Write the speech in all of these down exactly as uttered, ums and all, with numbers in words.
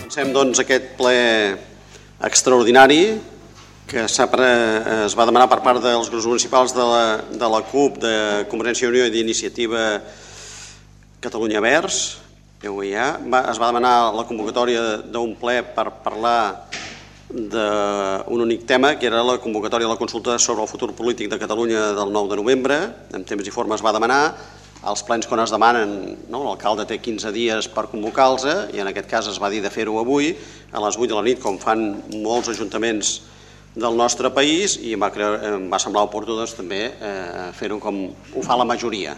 Comencem doncs aquest ple extraordinari que es va demanar per part dels grups municipals de la, de la CUP, de Convergència i Unió i d'Iniciativa Catalunya Verds. Es va demanar la convocatòria d'un ple per parlar d'un únic tema, que era la convocatòria de la consulta sobre el futur polític de Catalunya del nou de novembre. En temps i forma es va demanar. Els plens, quan es demanen, l'alcalde té quinze dies per convocar-los i en aquest cas es va dir de fer-ho avui a les vuit de la nit, com fan molts ajuntaments del nostre país, i em va semblar oportú també fer-ho com ho fa la majoria.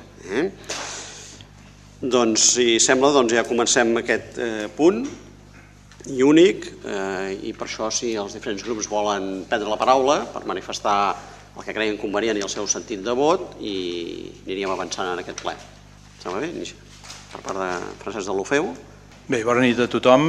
Doncs, si sembla, ja comencem aquest punt i únic, i per això, si els diferents grups volen prendre la paraula per manifestar el que creien convenient i el seu sentit de vot, i aniríem avançant en aquest ple. Sembla bé? Per part de Francesc de l'Ofeu. Bé, bona nit a tothom.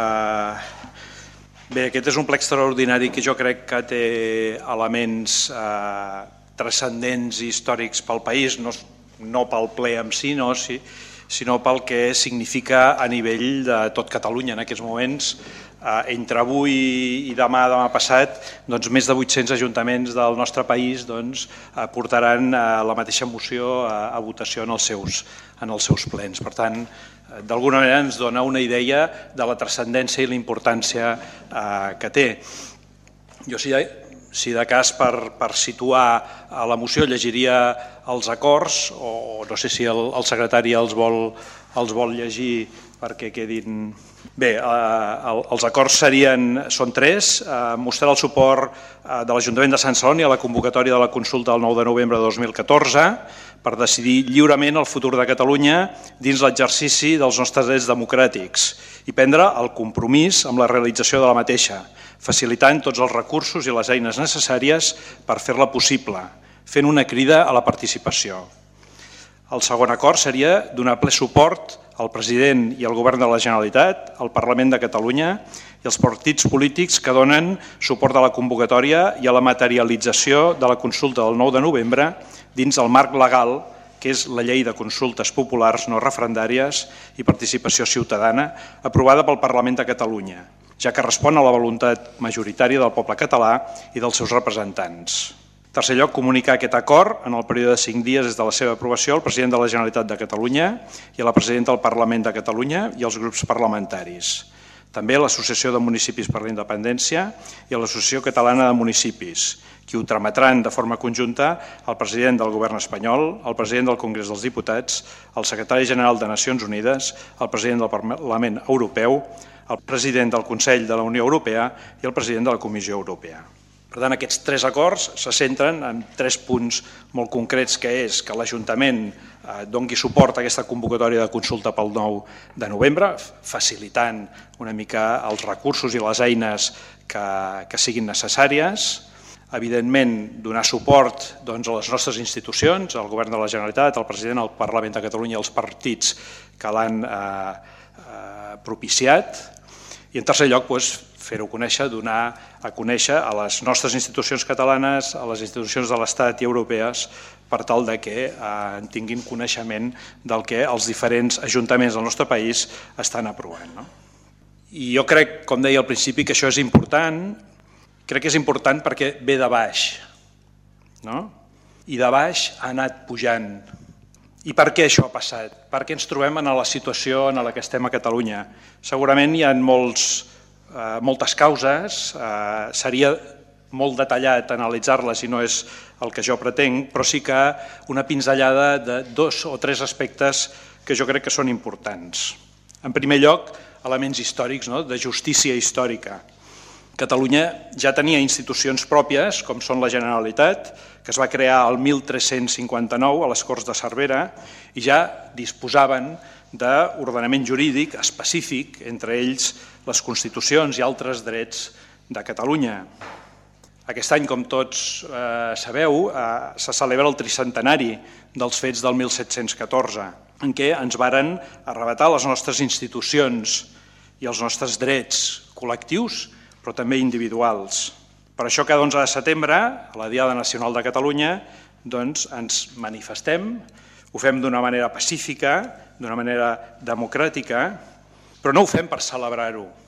Bé, aquest és un ple extraordinari que jo crec que té elements transcendents i històrics pel país, no pel ple en si, sinó pel que significa a nivell de tot Catalunya en aquests moments. Entre avui i demà, demà passat, més de vuit-cents ajuntaments del nostre país portaran la mateixa moció a votació en els seus plens. Per tant, d'alguna manera ens dona una idea de la transcendència i la importància que té. Jo, si de cas, per situar la moció, llegiria els acords, o no sé si el secretari els vol llegir perquè quedin... Bé, els acords són tres: mostrar el suport de l'Ajuntament de Sant Celoni a la convocatòria de la consulta del nou de novembre de dos mil catorze per decidir lliurement el futur de Catalunya dins l'exercici dels nostres drets democràtics i prendre el compromís amb la realització de la mateixa, facilitant tots els recursos i les eines necessàries per fer-la possible, fent una crida a la participació. El segon acord seria donar ple suport al president i al govern de la Generalitat, al Parlament de Catalunya i als partits polítics que donen suport a la convocatòria i a la materialització de la consulta del nou de novembre dins el marc legal que és la Llei de Consultes Populars No Referendàries i Participació Ciutadana aprovada pel Parlament de Catalunya, ja que respon a la voluntat majoritària del poble català i dels seus representants. En tercer lloc, comunicar aquest acord en el període de cinc dies des de la seva aprovació al president de la Generalitat de Catalunya i a la presidenta del Parlament de Catalunya i als grups parlamentaris. També a l'Associació de Municipis per la Independència i a l'Associació Catalana de Municipis, qui ho trametran de forma conjunta al president del Govern espanyol, al president del Congrés dels Diputats, al secretari general de Nacions Unides, al president del Parlament Europeu, al president del Consell de la Unió Europea i al president de la Comissió Europea. Per tant, aquests tres acords se centren en tres punts molt concrets, que és que l'Ajuntament doni suport a aquesta convocatòria de consulta pel nou de novembre, facilitant una mica els recursos i les eines que siguin necessàries. Evidentment, donar suport a les nostres institucions, al Govern de la Generalitat, al president, al Parlament de Catalunya i als partits que l'han propiciat. I en tercer lloc, fer-ho conèixer, donar a conèixer a les nostres institucions catalanes, a les institucions de l'Estat i europees, per tal que en tinguin coneixement del que els diferents ajuntaments del nostre país estan aprovant. I jo crec, com deia al principi, que això és important. Crec que és important perquè ve de baix. I de baix ha anat pujant. I per què això ha passat? Per què ens trobem en la situació en la que estem a Catalunya? Segurament hi ha molts moltes causes, seria molt detallat analitzar-les i no és el que jo pretenc, però sí que una pinzellada de dos o tres aspectes que jo crec que són importants. En primer lloc, elements històrics, de justícia històrica. Catalunya ja tenia institucions pròpies, com són la Generalitat, que es va crear el mil tres-cents cinquanta-nou a les Corts de Cervera, i ja disposaven d'ordenament jurídic específic, entre ells les constitucions i altres drets de Catalunya. Aquest any, com tots sabeu, se celebra el tricentenari dels fets del mil set-cents catorze, en què ens varen arrabatar les nostres institucions i els nostres drets col·lectius, però també individuals. Per això, cada onze de setembre, a la Diada Nacional de Catalunya, ens manifestem, ho fem d'una manera pacífica, d'una manera democràtica, però no ho fem per celebrar-ho.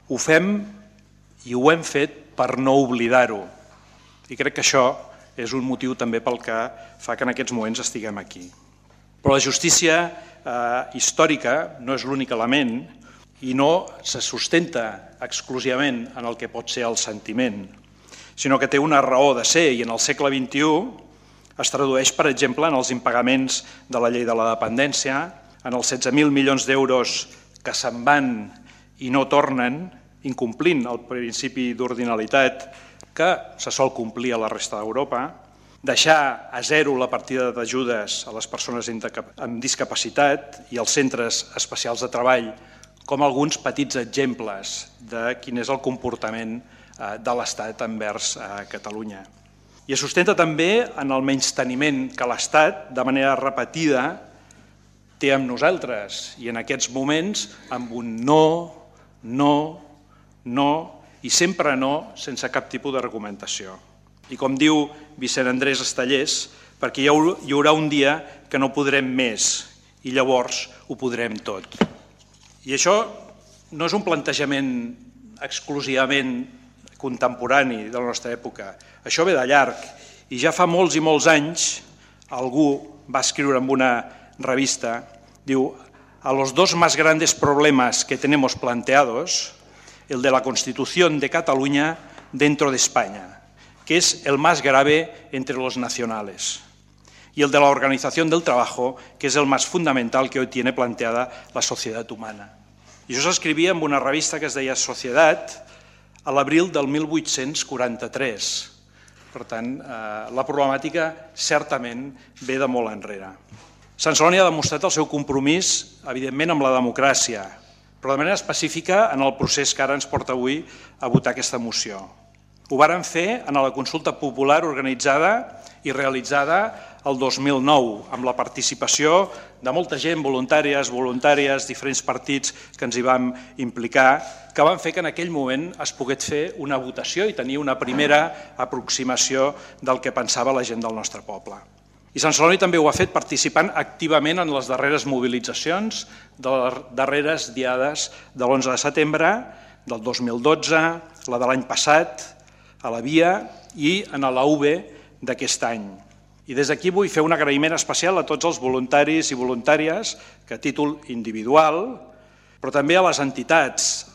Ho fem i ho hem fet per no oblidar-ho. I crec que això és un motiu també pel que fa que en aquests moments estiguem aquí. Però la justícia eh, històrica no és l'únic element i no se sustenta exclusivament en el que pot ser el sentiment, sinó que té una raó de ser i en el segle vint-i-u es tradueix, per exemple, en els impagaments de la llei de la dependència, en els setze mil milions d'euros que se'n van i no tornen, incomplint el principi d'ordinalitat que se sol complir a la resta d'Europa, deixar a zero la partida d'ajudes a les persones amb discapacitat i als centres especials de treball com alguns petits exemples de quin és el comportament de l'Estat envers Catalunya. I es sustenta també en el menysteniment que l'Estat, de manera repetida, té amb nosaltres i en aquests moments amb un no, no, no i sempre no sense cap tipus d'argumentació. I com diu Vicent Andrés Estellés, perquè hi haurà un dia que no podrem més i llavors ho podrem tot. I això no és un plantejament exclusivament contemporani de la nostra època. Això ve de llarg i ja fa molts i molts anys algú va escriure en una revista, diu, a los dos más grandes problemas que tenemos planteados, el de la Constitución de Cataluña dentro de España, que es el más grave entre los nacionales, y el de la organización del trabajo, que es el más fundamental que hoy tiene planteada la sociedad humana. I això s'escrivia en una revista que es deia Societat a l'abril del mil vuit-cents quaranta-tres. Per tant, la problemàtica certament ve de molt enrere. Sant Celoni ha demostrat el seu compromís, evidentment, amb la democràcia, però de manera específica en el procés que ara ens porta avui a votar aquesta moció. Ho varen fer en la consulta popular organitzada i realitzada el dos mil nou, amb la participació de molta gent, voluntàries, voluntàries, diferents partits que ens hi vam implicar, que van fer que en aquell moment es pogués fer una votació i tenir una primera aproximació del que pensava la gent del nostre poble. I Sant Celoni també ho ha fet participant activament en les darreres mobilitzacions, de les darreres diades de l'onze de setembre, del dos mil dotze, la de l'any passat, a la Via i en la U B d'aquest any. I des d'aquí vull fer un agraïment especial a tots els voluntaris i voluntàries que a títol individual, però també a les entitats,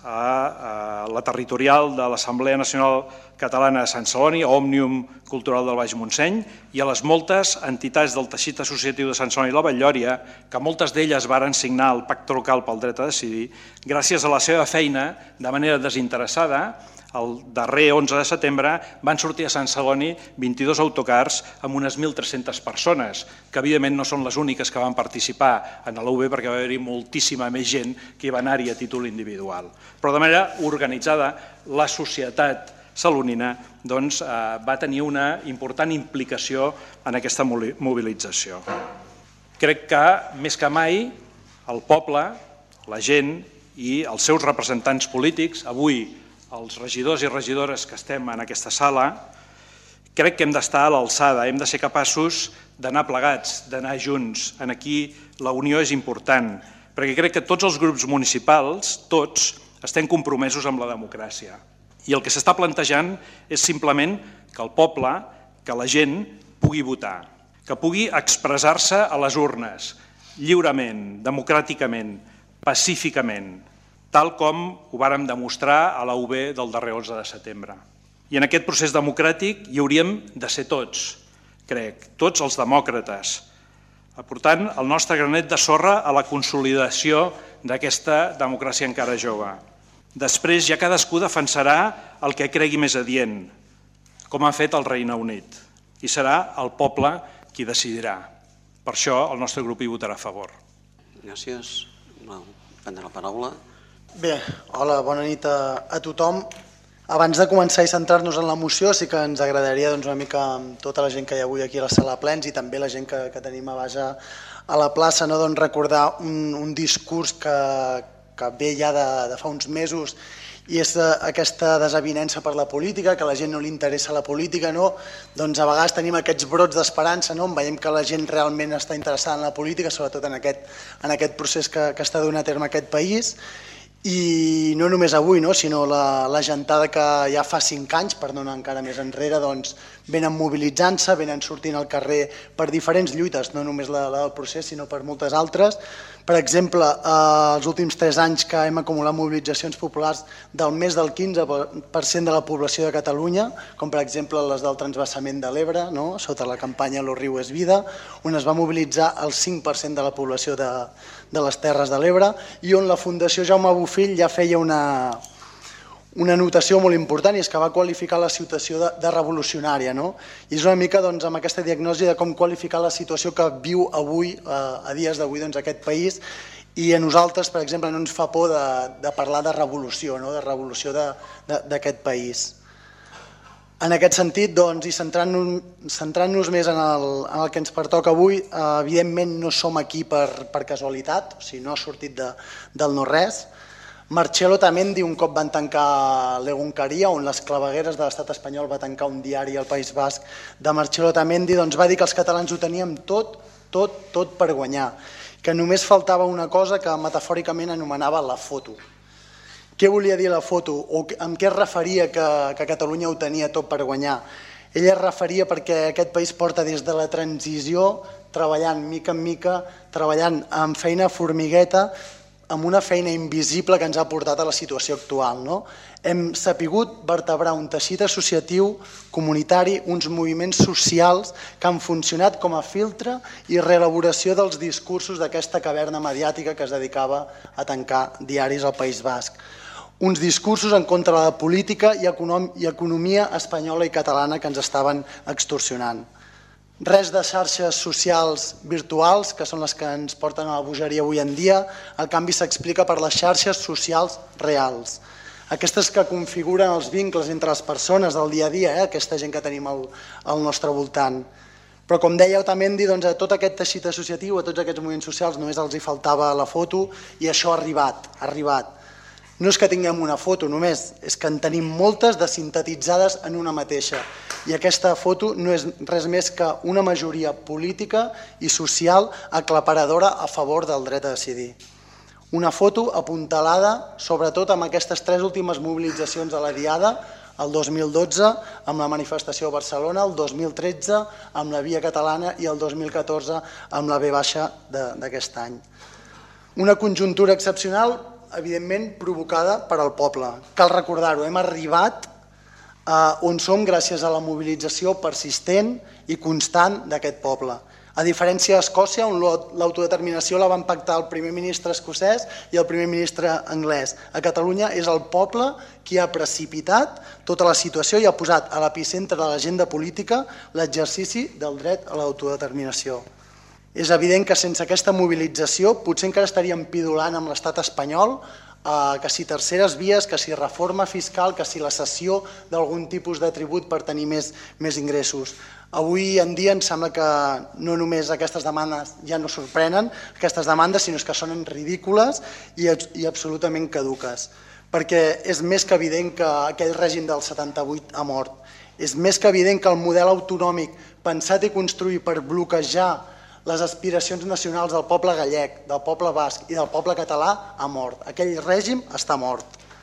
a la territorial de l'Assemblea Nacional Catalana de Sant Celoni, a Òmnium Cultural del Baix Montseny i a les moltes entitats del teixit associatiu de Sant Celoni i la Batllòria, que moltes d'elles varen signar el Pacte Local pel Dret a Decidir, gràcies a la seva feina, de manera desinteressada, el darrer onze de setembre van sortir a Sant Celoni vint-i-dos autocars amb unes mil tres-centes persones, que evidentment no són les úniques que van participar en l'U B perquè va haver-hi moltíssima més gent que hi va anar-hi a títol individual. Però de manera organitzada, la societat salonina doncs, va tenir una important implicació en aquesta mobilització. Crec que, més que mai, el poble, la gent i els seus representants polítics, avui els regidors i regidores que estem en aquesta sala, crec que hem d'estar a l'alçada, hem de ser capaços d'anar plegats, d'anar junts. Aquí la unió és important, perquè crec que tots els grups municipals, tots, estem compromesos amb la democràcia. I el que s'està plantejant és simplement que el poble, que la gent pugui votar, que pugui expressar-se a les urnes, lliurement, democràticament, pacíficament, tal com ho vàrem demostrar a la U B del darrer onze de setembre. I en aquest procés democràtic hi hauríem de ser tots, crec, tots els demòcrates, aportant el nostre granet de sorra a la consolidació d'aquesta democràcia encara jove. Després ja cadascú defensarà el que cregui més adient, com ha fet el Regne Unit, i serà el poble qui decidirà. Per això el nostre grup hi votarà a favor. Gràcies. Prendre la paraula. Bé, hola, bona nit a, a tothom. Abans de començar i centrar-nos en la moció, sí que ens agradaria doncs, una mica amb tota la gent que hi ha avui aquí a la sala de plens i també la gent que, que tenim a base a la plaça, no? doncs, recordar un, un discurs que, que ve ja de, de fa uns mesos i és aquesta desavinença per la política, que a la gent no li interessa la política, no? Doncs a vegades tenim aquests brots d'esperança, no? Veiem que la gent realment està interessada en la política, sobretot en aquest, en aquest procés que, que està donant a terme aquest país. I no només avui, no? Sinó la, la gentada que ja fa cinc anys, per no anar encara més enrere, doncs, venen mobilitzant-se, venen sortint al carrer per diferents lluites, no només la, la del procés, sinó per moltes altres. Per exemple, eh, els últims tres anys que hem acumulat mobilitzacions populars del més del quinze per cent de la població de Catalunya, com per exemple les del transvasament de l'Ebre, no? Sota la campanya Lo riu és vida, on es va mobilitzar el cinc per cent de la població de, de les Terres de l'Ebre i on la Fundació Jaume Bofill ja feia una, una notació molt important, i és que va qualificar la situació de, de revolucionària. No? I és una mica doncs, amb aquesta diagnosi de com qualificar la situació que viu avui, eh, a dies d'avui, doncs, aquest país, i a nosaltres, per exemple, no ens fa por de, de parlar de revolució, no? De revolució d'aquest país. En aquest sentit, doncs, i centrant-nos centrant més en el, en el que ens pertoca avui, eh, evidentment no som aquí per, per casualitat, o sigui, no ha sortit de, del no-res. Marcello Tamendi un cop van tancar l'Egunkaria, on les clavegueres de l'estat espanyol va tancar un diari al País Basc de Marcello Tamendi, doncs va dir que els catalans ho teníem tot, tot, tot per guanyar, que només faltava una cosa que metafòricament anomenava la foto. Què volia dir la foto o amb què es referia que, que Catalunya ho tenia tot per guanyar? Ella es referia perquè aquest país porta des de la transició treballant mica en mica, treballant amb feina formigueta, amb una feina invisible que ens ha portat a la situació actual. No? Hem sapigut vertebrar un teixit associatiu, comunitari, uns moviments socials que han funcionat com a filtre i reelaboració dels discursos d'aquesta caverna mediàtica que es dedicava a tancar diaris al País Basc. Uns discursos en contra de la política i economia espanyola i catalana que ens estaven extorsionant. Res de xarxes socials virtuals, que són les que ens porten a la bogeria avui en dia, el canvi s'explica per les xarxes socials reals. Aquestes que configuren els vincles entre les persones del dia a dia, eh? Aquesta gent que tenim al, al nostre voltant. Però com deia Otamendi, doncs, a tot aquest teixit associatiu, a tots aquests moviments socials, només els hi faltava la foto i això ha arribat, ha arribat. No és que tinguem una foto només, és que en tenim moltes de sintetitzades en una mateixa. I aquesta foto no és res més que una majoria política i social aclaparadora a favor del dret a decidir. Una foto apuntalada, sobretot amb aquestes tres últimes mobilitzacions a la Diada, el dos mil dotze amb la manifestació a Barcelona, el dos mil tretze amb la Via Catalana i el dos mil catorze amb la ve baixa d'aquest any. Una conjuntura excepcional, evidentment provocada per al poble. Cal recordar-ho, hem arribat on som gràcies a la mobilització persistent i constant d'aquest poble. A diferència d'Escòcia, on l'autodeterminació la van pactar el primer ministre escocès i el primer ministre anglès. A Catalunya és el poble qui ha precipitat tota la situació i ha posat a l'epicentre de l'agenda política l'exercici del dret a l'autodeterminació. És evident que sense aquesta mobilització potser encara estaríem pidolant amb l'estat espanyol, que si terceres vies, que si reforma fiscal, que si la cessió d'algun tipus de tribut per tenir més, més ingressos. Avui en dia em sembla que no només aquestes demandes ja no sorprenen, aquestes demandes, sinó que sonen ridícules i, i absolutament caduques. Perquè és més que evident que aquell règim del setanta-vuit ha mort. És més que evident que el model autonòmic pensat i construït per bloquejar les aspiracions nacionals del poble gallec, del poble basc i del poble català ha mort. Aquell règim està mort.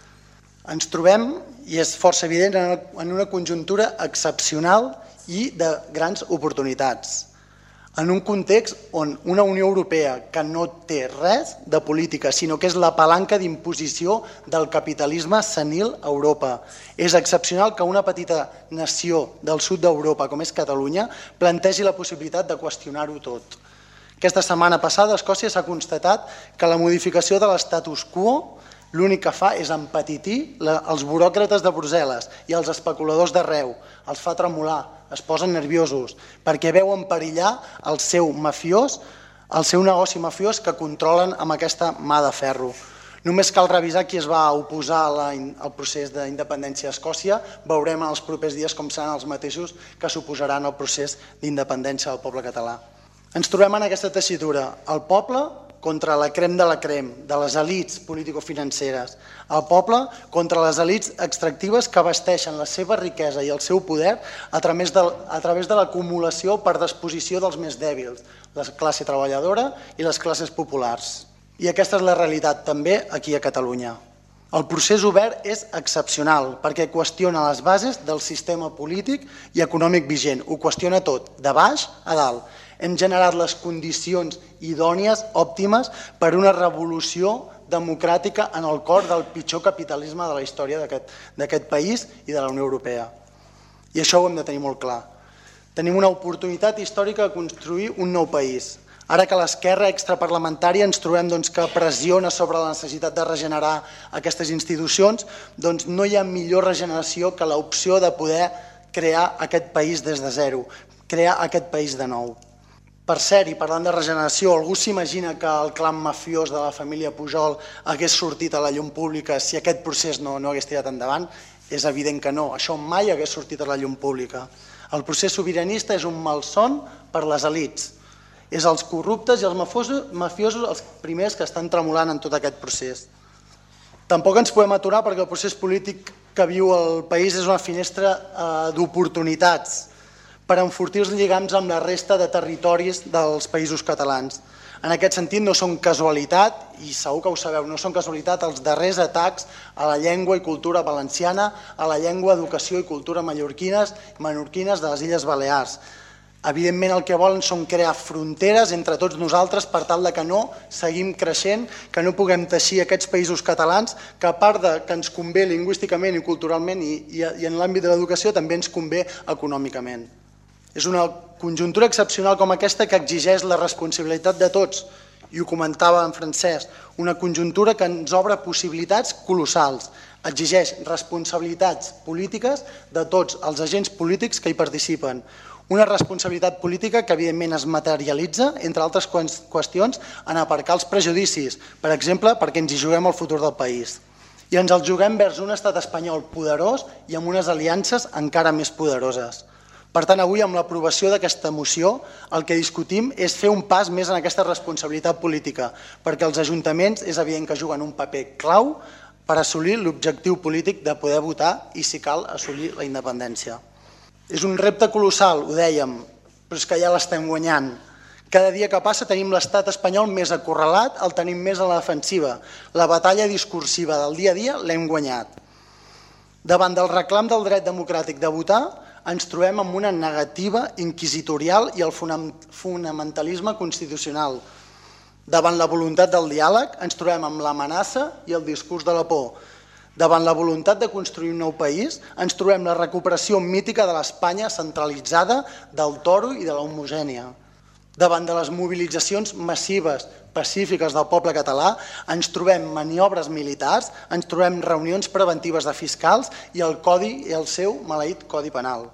Ens trobem, i és força evident, en una conjuntura excepcional i de grans oportunitats. En un context on una Unió Europea que no té res de política, sinó que és la palanca d'imposició del capitalisme senil a Europa. És excepcional que una petita nació del sud d'Europa, com és Catalunya, plantegi la possibilitat de qüestionar-ho tot. Aquesta setmana passada a Escòcia s'ha constatat que la modificació de l'estatus quo l'únic que fa és empetitir els buròcrates de Brussel·les i els especuladors d'arreu, els fa tremolar, es posen nerviosos, perquè veuen perillar el seu mafiós, el seu negoci mafiós que controlen amb aquesta mà de ferro. Només cal revisar qui es va oposar al procés d'independència a Escòcia, veurem en els propers dies com seran els mateixos que s'oposaran al procés d'independència del poble català. Ens trobem en aquesta tessitura, el poble contra la crem de la crem, de les elits político-financeres, el poble contra les elits extractives que abasteixen la seva riquesa i el seu poder a través de, a través de l'acumulació per disposició dels més dèbils, la classe treballadora i les classes populars. I aquesta és la realitat també aquí a Catalunya. El procés obert és excepcional perquè qüestiona les bases del sistema polític i econòmic vigent. Ho qüestiona tot, de baix a dalt. Hem generat les condicions idònies, òptimes, per una revolució democràtica en el cor del pitjor capitalisme de la història d'aquest país i de la Unió Europea. I això ho hem de tenir molt clar. Tenim una oportunitat històrica de construir un nou país. Ara que l'esquerra extraparlamentària ens trobem que pressiona sobre la necessitat de regenerar aquestes institucions, doncs no hi ha millor regeneració que l'opció de poder crear aquest país des de zero, crear aquest país de nou. Per cert, i parlant de regeneració, algú s'imagina que el clan mafiós de la família Pujol hagués sortit a la llum pública si aquest procés no hagués tirat endavant? És evident que no, això mai hagués sortit a la llum pública. El procés sobiranista és un malson per les elits. És els corruptes i els mafiosos els primers que estan tremolant en tot aquest procés. Tampoc ens podem aturar perquè el procés polític que viu el país és una finestra d'oportunitats per enfortir els lligams amb la resta de territoris dels països catalans. En aquest sentit no són casualitat, i segur que ho sabeu, no són casualitat els darrers atacs a la llengua i cultura valenciana, a la llengua, educació i cultura mallorquines de les Illes Balears. Evidentment el que volen són crear fronteres entre tots nosaltres per tal que no seguim creixent, que no puguem teixir aquests països catalans, que a part que ens convé lingüísticament i culturalment i en l'àmbit de l'educació també ens convé econòmicament. És una conjuntura excepcional com aquesta que exigeix la responsabilitat de tots, i ho comentava en Francesc, una conjuntura que ens obre possibilitats colossals, exigeix responsabilitats polítiques de tots els agents polítics que hi participen. Una responsabilitat política que evidentment es materialitza, entre altres qüestions, en aparcar els prejudicis, per exemple, perquè ens hi juguem el futur del país. I ens el juguem vers un estat espanyol poderós i amb unes aliances encara més poderoses. Per tant, avui, amb l'aprovació d'aquesta moció, el que discutim és fer un pas més en aquesta responsabilitat política, perquè els ajuntaments és evident que juguen un paper clau per assolir l'objectiu polític de poder votar i, si cal, assolir la independència. És un repte colossal, ho dèiem, però és que ja l'estem guanyant. Cada dia que passa tenim l'estat espanyol més acorralat, el tenim més a la defensiva. La batalla discursiva del dia a dia l'hem guanyat. Davant del reclam del dret democràtic de votar, ens trobem amb una negativa inquisitorial i el fonamentalisme constitucional. Davant la voluntat del diàleg, ens trobem amb l'amenaça i el discurs de la por. Davant la voluntat de construir un nou país, ens trobem la recuperació mítica de l'Espanya centralitzada, del toro i de l'homogènia. Davant de les mobilitzacions massives, pacífiques del poble català, ens trobem maniobres militars, ens trobem reunions preventives de fiscals i el codi i el seu maleït Codi Penal.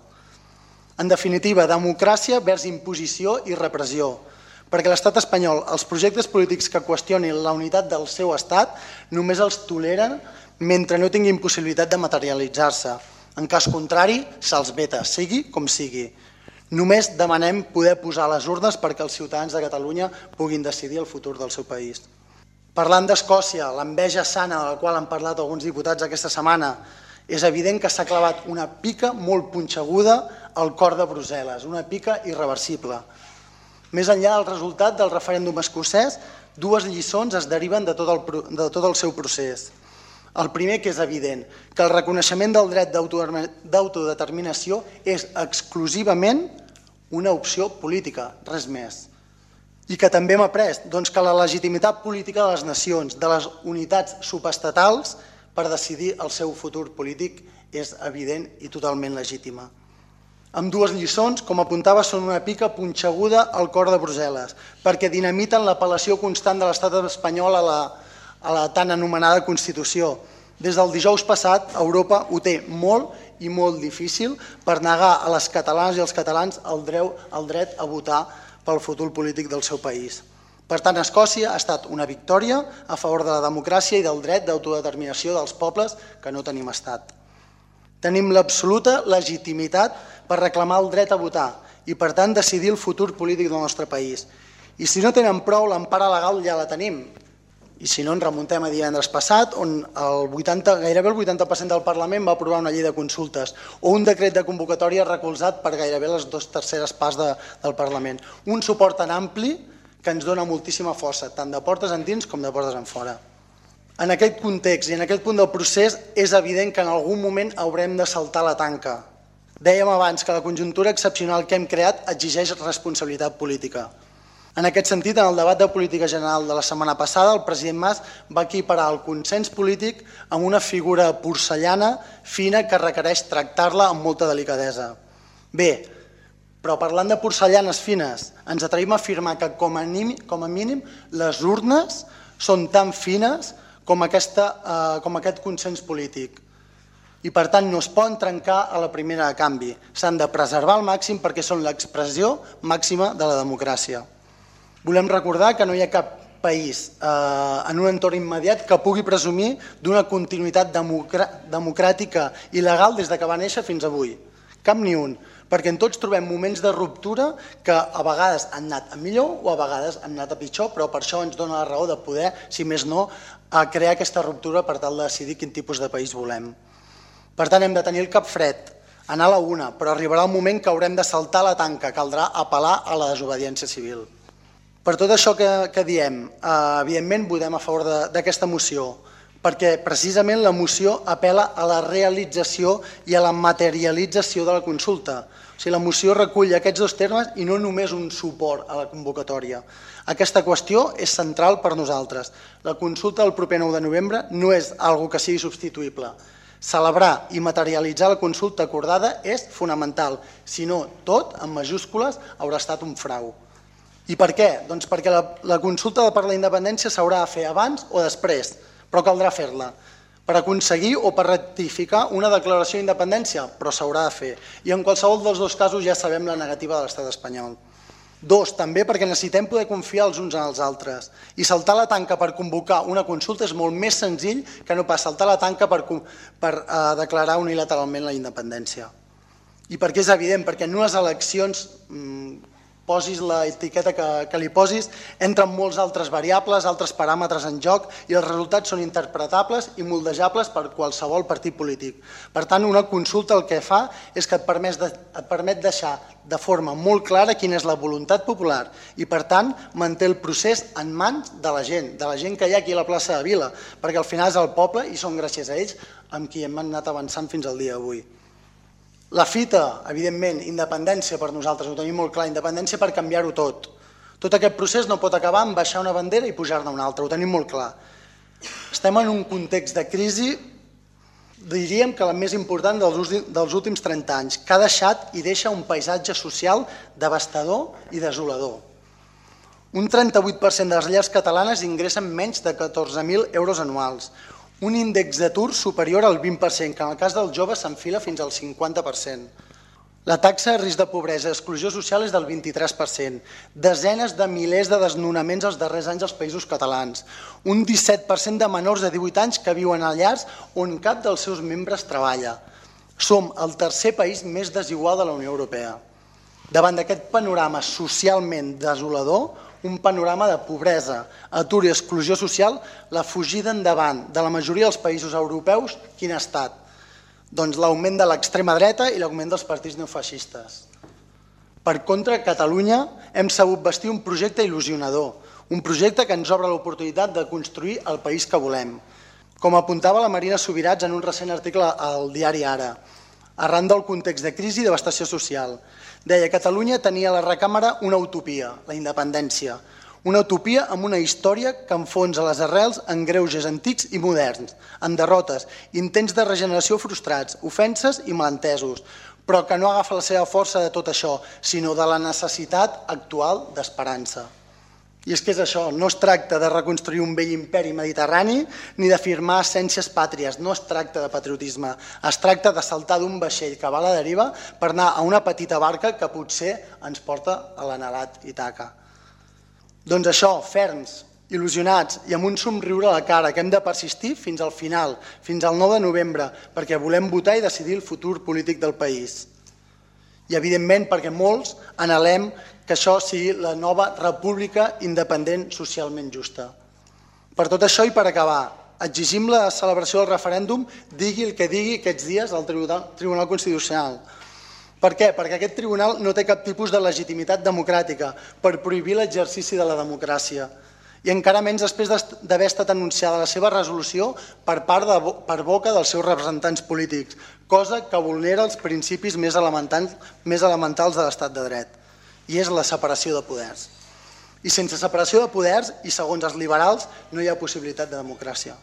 En definitiva, democràcia vers imposició i repressió, perquè l'estat espanyol, els projectes polítics que qüestionin la unitat del seu estat, només els toleren mentre no tinguin possibilitat de materialitzar-se. En cas contrari, se'ls veta, sigui com sigui. Només demanem poder posar les urnes perquè els ciutadans de Catalunya puguin decidir el futur del seu país. Parlant d'Escòcia, l'enveja sana de la qual han parlat alguns diputats aquesta setmana, és evident que s'ha clavat una pica molt punxeguda al cor de Brussel·les, una pica irreversible. Més enllà del resultat del referèndum escocès, dues lliçons es deriven de tot el seu procés. El primer, que és evident, que el reconeixement del dret d'autodeterminació és exclusivament una opció política, res més. I que també hem après que la legitimitat política de les nacions, de les unitats subestatals per decidir el seu futur polític és evident i totalment legítima. Amb dues lliçons, com apuntava, són una pica punxeguda al cor de Brussel·les, perquè dinamiten l'apel·lació constant de l'estat espanyol a la a la tan anomenada Constitució. Des del dijous passat, Europa ho té molt i molt difícil per negar a les catalanes i als catalans el dret a votar pel futur polític del seu país. Per tant, Escòcia ha estat una victòria a favor de la democràcia i del dret d'autodeterminació dels pobles que no tenim estat. Tenim l'absoluta legitimitat per reclamar el dret a votar i, per tant, decidir el futur polític del nostre país. I si no tenen prou, l'empara legal ja la tenim. I si no, ens remuntem a divendres passat, on gairebé el vuitanta per cent del Parlament va aprovar una llei de consultes o un decret de convocatòria recolzat per gairebé les dues terceres parts del Parlament. Un suport tan ampli que ens dona moltíssima força, tant de portes endins com de portes enfora. En aquest context i en aquest punt del procés és evident que en algun moment haurem de saltar la tanca. Dèiem abans que la conjuntura excepcional que hem creat exigeix responsabilitat política. En aquest sentit, en el debat de política general de la setmana passada, el president Mas va equiparar el consens polític amb una figura porcellana fina que requereix tractar-la amb molta delicadesa. Bé, però parlant de porcellanes fines, ens atrevim a afirmar que com a mínim les urnes són tan fines com aquest consens polític. I per tant no es poden trencar a la primera de canvi. S'han de preservar al màxim perquè són l'expressió màxima de la democràcia. Volem recordar que no hi ha cap país en un entorn immediat que pugui presumir d'una continuïtat democràtica i legal des que va néixer fins avui. Cap ni un, perquè en tots trobem moments de ruptura que a vegades han anat a millor o a vegades han anat a pitjor, però per això ens dona la raó de poder, si més no, crear aquesta ruptura per tal de decidir quin tipus de país volem. Per tant, hem de tenir el cap fred, anar a la una, però arribarà el moment que haurem de saltar la tanca, caldrà apel·lar a la desobediència civil. Per tot això que diem, evidentment votem a favor d'aquesta moció, perquè precisament la moció apel·la a la realització i a la materialització de la consulta. O sigui, la moció recull aquests dos termes i no només un suport a la convocatòria. Aquesta qüestió és central per nosaltres. La consulta del proper nou de novembre no és algo que sigui substituïble. Celebrar i materialitzar la consulta acordada és fonamental. Si no, tot, en majúscules, haurà estat un frau. I per què? Doncs perquè la consulta per la independència s'haurà de fer abans o després, però caldrà fer-la. Per aconseguir o per ratificar una declaració d'independència, però s'haurà de fer. I en qualsevol dels dos casos ja sabem la negativa de l'estat espanyol. Dos, també perquè necessitem poder confiar els uns en els altres. I saltar la tanca per convocar una consulta és molt més senzill que no pas saltar la tanca per declarar unilateralment la independència. I perquè és evident, perquè en unes eleccions, posis l'etiqueta que li posis, entren molts altres variables, altres paràmetres en joc i els resultats són interpretables i moldejables per qualsevol partit polític. Per tant, una consulta el que fa és que et permet deixar de forma molt clara quina és la voluntat popular i, per tant, manté el procés en mans de la gent, de la gent que hi ha aquí a la plaça de Vila, perquè al final és el poble i són gràcies a ells amb qui hem anat avançant fins al dia d'avui. La fita, evidentment, independència per nosaltres, ho tenim molt clar, independència per canviar-ho tot. Tot aquest procés no pot acabar amb baixar una bandera i pujar-ne una altra, ho tenim molt clar. Estem en un context de crisi, diríem que la més important dels últims trenta anys, que ha deixat i deixa un paisatge social devastador i desolador. Un trenta-vuit per cent de les llars catalanes ingressen menys de catorze mil euros anuals, un índex d'atur superior al vint per cent, que en el cas dels joves s'enfila fins al cinquanta per cent. La taxa de risc de pobresa i exclusió social és del vint-i-tres per cent, desenes de milers de desnonaments els darrers anys als països catalans, un disset per cent de menors de divuit anys que viuen a llars on cap dels seus membres treballa. Som el tercer país més desigual de la Unió Europea. Davant d'aquest panorama socialment desolador, un panorama de pobresa, atur i exclusió social, la fugida endavant de la majoria dels països europeus, quin ha estat? Doncs l'augment de l'extrema dreta i l'augment dels partits neofeixistes. Per contra, a Catalunya hem sabut vestir un projecte il·lusionador, un projecte que ens obre l'oportunitat de construir el país que volem. Com apuntava la Marina Subirats en un recent article al diari Ara, arran del context de crisi i devastació social. Deia que Catalunya tenia a la recàmera una utopia, la independència. Una utopia amb una història que enfonsa les arrels en greuges antics i moderns, en derrotes, intents de regeneració frustrats, ofenses i malentesos, però que no agafa la seva força de tot això, sinó de la necessitat actual d'esperança. I és que és això, no es tracta de reconstruir un vell imperi mediterrani ni d'afirmar essències pàtries, no es tracta de patriotisme, es tracta de saltar d'un vaixell que va a la deriva per anar a una petita barca que potser ens porta a l'anhelat Ítaca. Doncs això, ferms, il·lusionats i amb un somriure a la cara, que hem de persistir fins al final, fins al nou de novembre, perquè volem votar i decidir el futur polític del país. I evidentment perquè molts anhelem que això sigui la nova república independent socialment justa. Per tot això i per acabar, exigim la celebració del referèndum, digui el que digui aquests dies al Tribunal Constitucional. Per què? Perquè aquest tribunal no té cap tipus de legitimitat democràtica per prohibir l'exercici de la democràcia. i encara menys després d'haver estat anunciada la seva resolució per part de, per boca dels seus representants polítics, cosa que vulnera els principis més elementals, més elementals de l'estat de dret, i és la separació de poders. I sense separació de poders, i segons els liberals, no hi ha possibilitat de democràcia.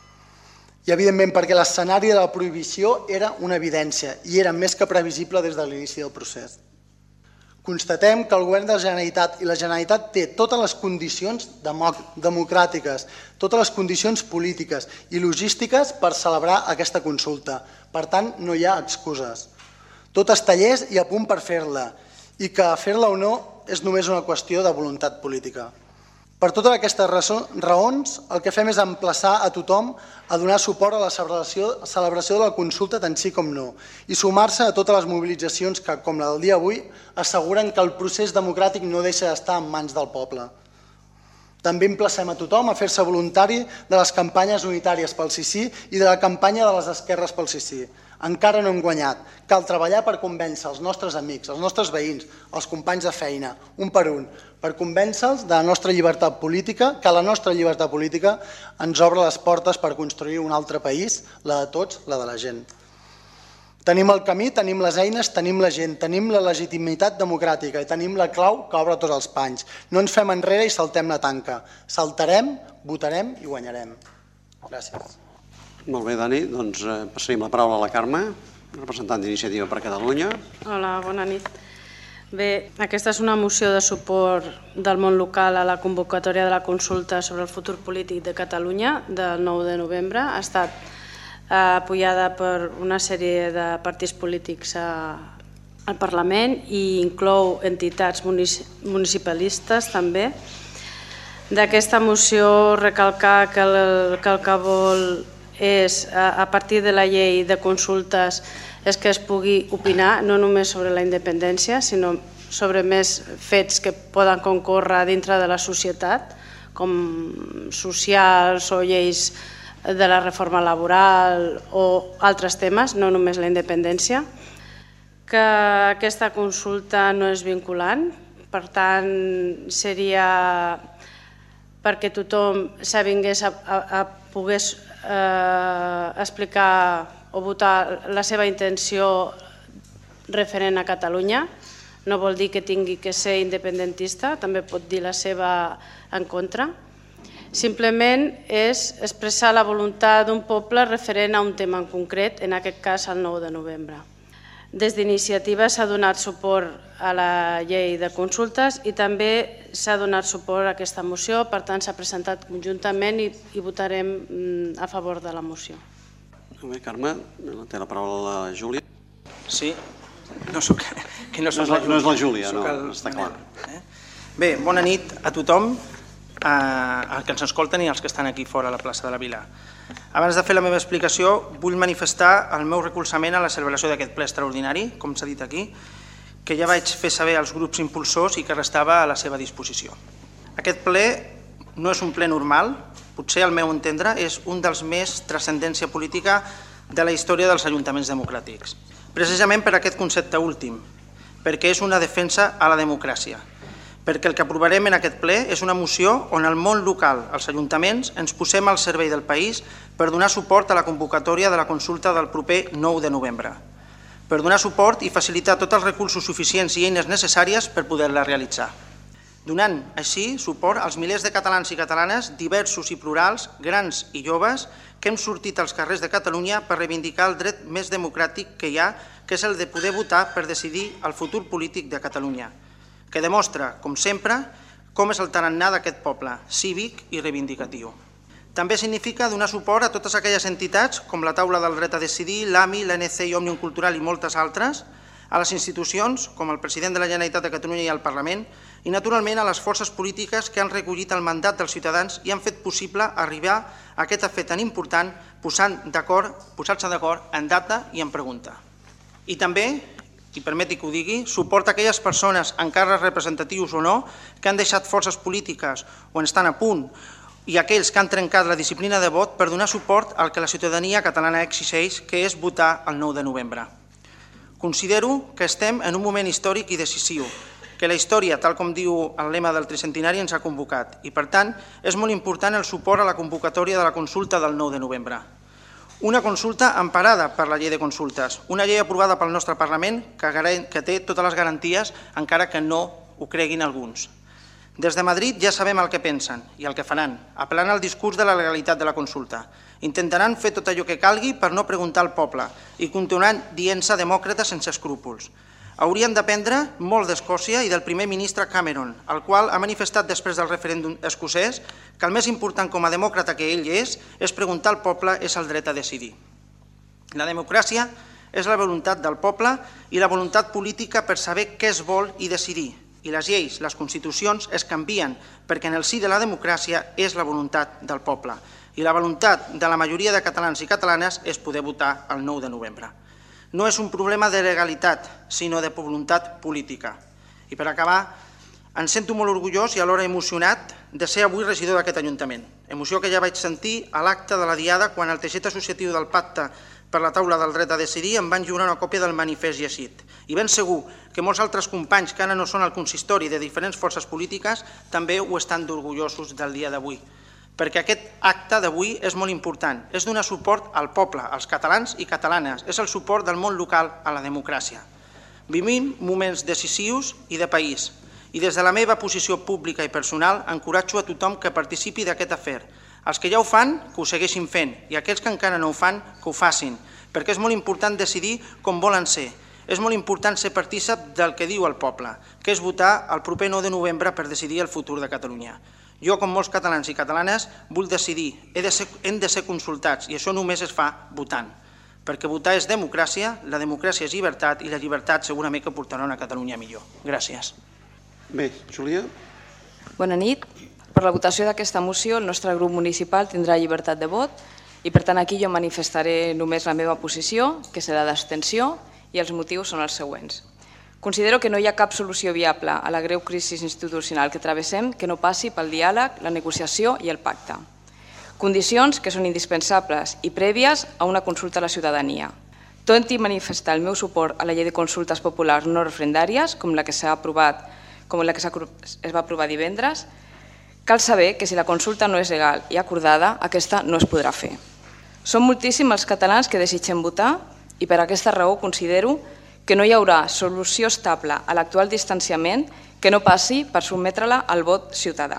I evidentment perquè l'escenari de la prohibició era una evidència i era més que previsible des de l'inici del procés. Constatem que el govern de la Generalitat i la Generalitat té totes les condicions democràtiques, totes les condicions polítiques i logístiques per celebrar aquesta consulta. Per tant, no hi ha excuses. Tot està llest i a punt per fer-la, i que fer-la o no és només una qüestió de voluntat política. Per totes aquestes raons, el que fem és emplaçar a tothom a donar suport a la celebració de la consulta tant sí com no i sumar-se a totes les mobilitzacions que, com la del dia d'avui, asseguren que el procés democràtic no deixa d'estar en mans del poble. També emplacem a tothom a fer-se voluntari de les campanyes unitàries pel sí sí i de la campanya de les esquerres pel sí sí. Encara no hem guanyat. Cal treballar per convèncer els nostres amics, els nostres veïns, els companys de feina, un per un, per convèncer-los de la nostra llibertat política, que la nostra llibertat política ens obre les portes per construir un altre país, la de tots, la de la gent. Tenim el camí, tenim les eines, tenim la gent, tenim la legitimitat democràtica i tenim la clau que obre tots els panys. No ens fem enrere i saltem la tanca. Saltarem, votarem i guanyarem. Gràcies. Molt bé, Dani. Doncs passaríem la paraula a la Carme, representant d'Iniciativa per Catalunya. Hola, bona nit. Bé, aquesta és una moció de suport del món local a la convocatòria de la consulta sobre el futur polític de Catalunya del nou de novembre. Ha estat apoyada per una sèrie de partits polítics al Parlament i inclou entitats municipalistes també. D'aquesta moció recalcar que el que vol és, a partir de la llei de consultes, és que es pugui opinar no només sobre la independència, sinó sobre més fets que poden concórrer dintre de la societat, com socials o lleis de la reforma laboral o altres temes, no només la independència. Que aquesta consulta no és vinculant, per tant, seria perquè tothom s'avingués a pogués explicar o votar la seva intenció referent a Catalunya. No vol dir que tingui que ser independentista, també pot dir la seva en contra. Simplement és expressar la voluntat d'un poble referent a un tema en concret, en aquest cas el nou de novembre. Des d'Iniciativa s'ha donat suport a la llei de consultes i també s'ha donat suport a aquesta moció, per tant s'ha presentat conjuntament i votarem a favor de la moció. Molt bé, Carme, té la paraula la Júlia. Sí, no soc... No és la Júlia, no, està clar. Bé, bona nit a tothom, als que ens escolten i als que estan aquí fora a la plaça de la Vila. Abans de fer la meva explicació, vull manifestar el meu recolzament a la celebració d'aquest ple extraordinari, com s'ha dit aquí, que ja vaig fer saber als grups impulsors i que restava a la seva disposició. Aquest ple no és un ple normal, potser al meu entendre és un dels més transcendència política de la història dels ajuntaments democràtics. Precisament per aquest concepte últim, perquè és una defensa a la democràcia, perquè el que aprovarem en aquest ple és una moció on el món local, els ajuntaments, ens posem al servei del país per donar suport a la convocatòria de la consulta del proper nou de novembre, per donar suport i facilitar tots els recursos suficients i eines necessàries per poder-la realitzar. Donant així suport als milers de catalans i catalanes diversos i plurals, grans i joves, que hem sortit als carrers de Catalunya per reivindicar el dret més democràtic que hi ha, que és el de poder votar per decidir el futur polític de Catalunya, que demostra, com sempre, com és el tarannà d'aquest poble, cívic i reivindicatiu. També significa donar suport a totes aquelles entitats, com la Taula del Dret a Decidir, l'A M I, l'A N C i Òmnium Cultural i moltes altres, a les institucions, com el president de la Generalitat de Catalunya i el Parlament, i naturalment a les forces polítiques que han recollit el mandat dels ciutadans i han fet possible arribar a aquest fet tan important posant-se d'acord en data i en pregunta. I també, i permeti que ho digui, suport a aquelles persones, encara representatius o no, que han deixat forces polítiques o en estan a punt, i aquells que han trencat la disciplina de vot per donar suport al que la ciutadania catalana exigeix, que és votar el nou de novembre. Considero que estem en un moment històric i decisiu, que la història, tal com diu el lema del tricentenari, ens ha convocat i, per tant, és molt important el suport a la convocatòria de la consulta del nou de novembre. Una consulta emparada per la llei de consultes, una llei aprovada pel nostre Parlament que té totes les garanties, encara que no ho creguin alguns. Des de Madrid ja sabem el que pensen i el que faran, apel·lant al discurs de la legalitat de la consulta. Intentaran fer tot allò que calgui per no preguntar al poble i continuaran dient-se demòcrates sense escrúpols. Haurien d'aprendre molt d'Escòcia i del primer ministre Cameron, el qual ha manifestat després del referèndum escocès que el més important com a demòcrata que ell és és preguntar al poble és el dret a decidir. La democràcia és la voluntat del poble i la voluntat política per saber què es vol i decidir. I les lleis, les constitucions, es canvien perquè en el si de la democràcia és la voluntat del poble. I la voluntat de la majoria de catalans i catalanes és poder votar el nou de novembre. No és un problema de legalitat, sinó de voluntat política. I per acabar, em sento molt orgullós i alhora emocionat de ser avui regidor d'aquest Ajuntament. Emoció que ja vaig sentir a l'acte de la Diada quan el teixit associatiu del Pacte per la taula del dret a decidir em van lliurar una còpia del manifest llegit. I ben segur que molts altres companys que ara no són al consistori de diferents forces polítiques també ho estan d'orgullosos del dia d'avui. Perquè aquest acte d'avui és molt important, és donar suport al poble, als catalans i catalanes, és el suport del món local a la democràcia. Vivim moments decisius i de país, i des de la meva posició pública i personal encoratjo a tothom que participi d'aquest afer. Els que ja ho fan, que ho segueixin fent, i aquells que encara no ho fan, que ho facin, perquè és molt important decidir com volen ser. És molt important ser partícip del que diu el poble, que és votar el proper nou de novembre per decidir el futur de Catalunya. Jo, com molts catalans i catalanes, vull decidir, hem de ser consultats, i això només es fa votant. Perquè votar és democràcia, la democràcia és llibertat, i la llibertat segurament que portarà una Catalunya millor. Gràcies. Bé, Júlia. Bona nit. Per la votació d'aquesta moció, el nostre grup municipal tindrà llibertat de vot i, per tant, aquí jo manifestaré només la meva posició, que serà d'abstenció, i els motius són els següents. Considero que no hi ha cap solució viable a la greu crisi institucional que travessem que no passi pel diàleg, la negociació i el pacte. Condicions que són indispensables i prèvies a una consulta a la ciutadania. Tot i manifestar el meu suport a la llei de consultes populars no referendàries, com la que s'ha aprovat, com la que es va aprovar divendres, cal saber que si la consulta no és legal i acordada, aquesta no es podrà fer. Són moltíssims els catalans que desitgen votar i per aquesta raó considero que no hi haurà solució estable a l'actual distanciament que no passi per sotmetre-la al vot ciutadà.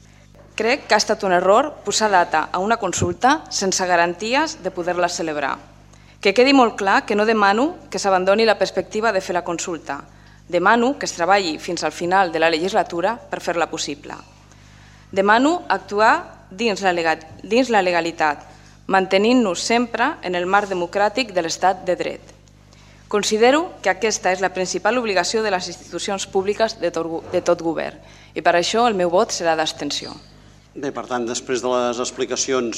Crec que ha estat un error posar data a una consulta sense garanties de poder-la celebrar. Que quedi molt clar que no demano que s'abandoni la perspectiva de fer la consulta. Demano que es treballi fins al final de la legislatura per fer-la possible. Demano actuar dins la legalitat, mantenint-nos sempre en el marc democràtic de l'estat de dret. Considero que aquesta és la principal obligació de les institucions públiques de tot govern i per això el meu vot serà d'abstenció. Bé, per tant, després de les explicacions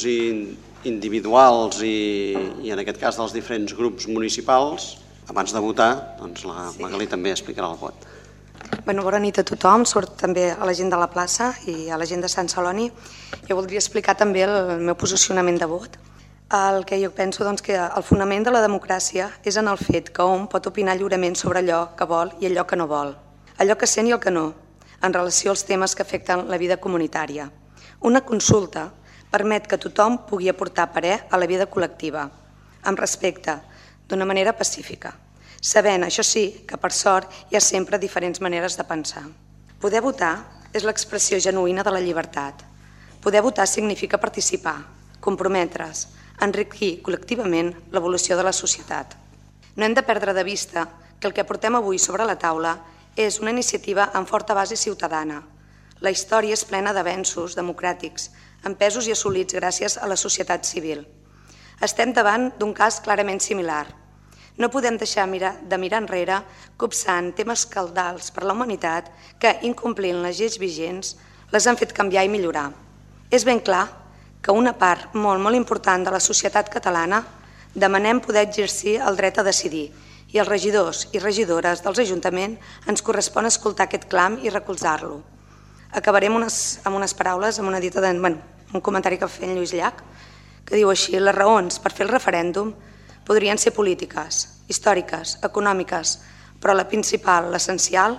individuals i en aquest cas dels diferents grups municipals, abans de votar, doncs la Magalí també explicarà el vot. Bona nit a tothom, sort també a la gent de la plaça i a la gent de Sant Celoni. Jo voldria explicar també el meu posicionament de vot. El que jo penso que el fonament de la democràcia és en el fet que hom pot opinar lliurement sobre allò que vol i allò que no vol, allò que sent i el que no, en relació als temes que afecten la vida comunitària. Una consulta permet que tothom pugui aportar parer a la vida col·lectiva, amb respecte, d'una manera pacífica, sabent, això sí, que per sort hi ha sempre diferents maneres de pensar. Poder votar és l'expressió genuïna de la llibertat. Poder votar significa participar, comprometre's, enriquir col·lectivament l'evolució de la societat. No hem de perdre de vista que el que portem avui sobre la taula és una iniciativa amb forta base ciutadana. La història és plena d'avenços democràtics, empesos i assolits gràcies a la societat civil. Estem davant d'un cas clarament similar. No podem deixar de mirar enrere copsant temes cabdals per la humanitat que, incomplint les lleis vigents, les han fet canviar i millorar. És ben clar que una part molt, molt important de la societat catalana demanem poder exercir el dret a decidir i els regidors i regidores dels ajuntaments ens correspon escoltar aquest clam i recolzar-lo. Acabaré amb unes paraules, amb una dita un comentari que va fer en Lluís Llach, que diu així: les raons per fer el referèndum podrien ser polítiques, històriques, econòmiques, però la principal, l'essencial,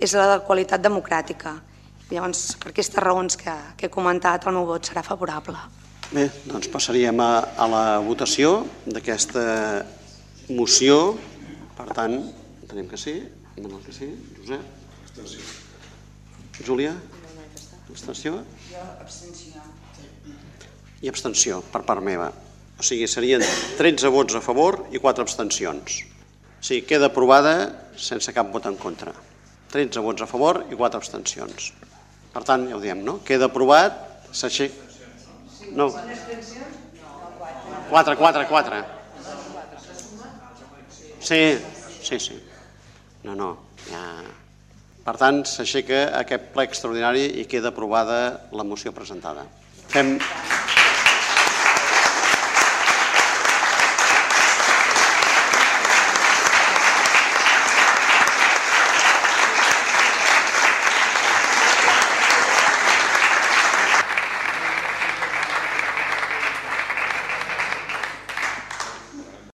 és la de qualitat democràtica. Llavors, per aquestes raons que he comentat, el meu vot serà favorable. Bé, doncs passaríem a la votació d'aquesta moció. Per tant, tenim que sí, Manuel que sí, Josep? Júlia? Abstenció? Jo, abstenció. I abstenció, per part meva. O sigui, serien tretze vots a favor i quatre abstencions. O sigui, queda aprovada sense cap vot en contra. tretze vots a favor i quatre abstencions. Per tant, ja ho diem, no? Queda aprovat, s'aixeca... No. quatre, quatre, quatre. Sí, sí, sí. No, no, ja... Per tant, s'aixeca aquest ple extraordinari i queda aprovada la moció presentada. Fem...